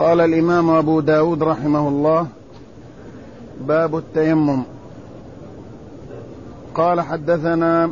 قال الإمام أبو داود رحمه الله: باب التيمم. قال: حدثنا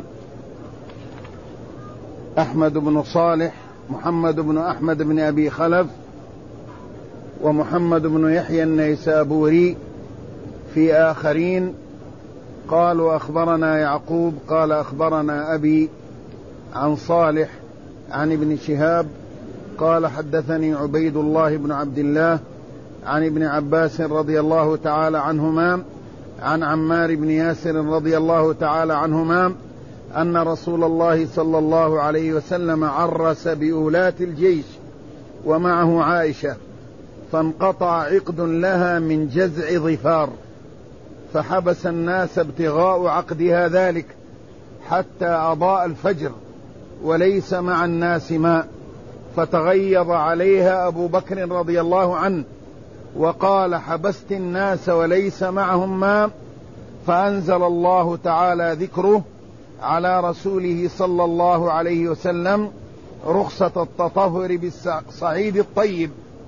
أحمد بن صالح محمد بن أحمد بن أبي خلف ومحمد بن يحيى النيسابوري في آخرين قالوا: أخبرنا يعقوب قال: أخبرنا أبي عن صالح عن ابن شهاب قال: حدثني عبيد الله بن عبد الله عن ابن عباس رضي الله تعالى عنهما عن عمار بن ياسر رضي الله تعالى عنهما أن رسول الله صلى الله عليه وسلم عرس بأولاة الجيش ومعه عائشة، فانقطع عقد لها من جزع ظفار، فحبس الناس ابتغاء عقدها ذلك حتى أضاء الفجر وليس مع الناس ماء، فتغيظ عليها أبو بكر رضي الله عنه وقال: حبست الناس وليس معهم ماء، فأنزل الله تعالى ذكره على رسوله صلى الله عليه وسلم رخصة التطهر بالصعيد الطيب.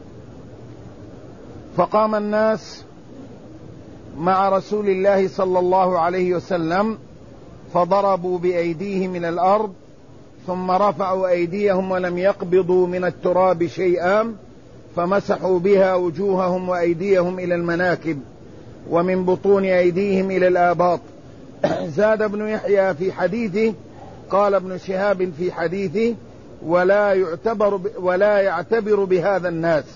فقام الناس مع رسول الله صلى الله عليه وسلم فضربوا بأيديهم إلى الأرض، ثم رفعوا أيديهم ولم يقبضوا من التراب شيئا، فمسحوا بها وجوههم وأيديهم إلى المناكب ومن بطون أيديهم إلى الآباط. زاد ابن يحيى في حديثه، قال ابن شهاب في حديثه: ولا يعتبر بهذا الناس.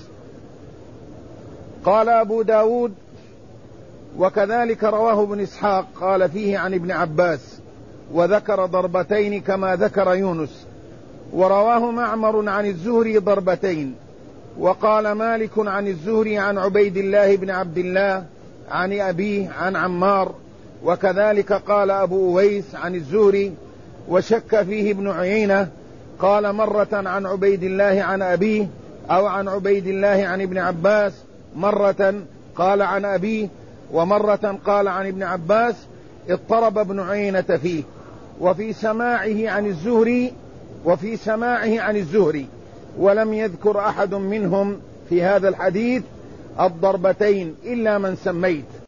قال أبو داود: وكذلك رواه ابن إسحاق قال فيه عن ابن عباس، وذكر ضربتين كما ذكر يونس، ورواه معمر عن الزهري ضربتين، وقال مالك عن الزهري عن عبيد الله بن عبد الله عن أبيه عن عمار، وكذلك قال أبو أويس عن الزهري، وشك فيه ابن عيينة، قال مرة عن عبيد الله عن أبيه أو عن عبيد الله عن ابن عباس، مرة قال عن أبيه ومرة قال عن ابن عباس، اضطرب ابن عيينة فيه. وفي سماعه عن الزهري ولم يذكر أحد منهم في هذا الحديث الضربتين إلا من سميت.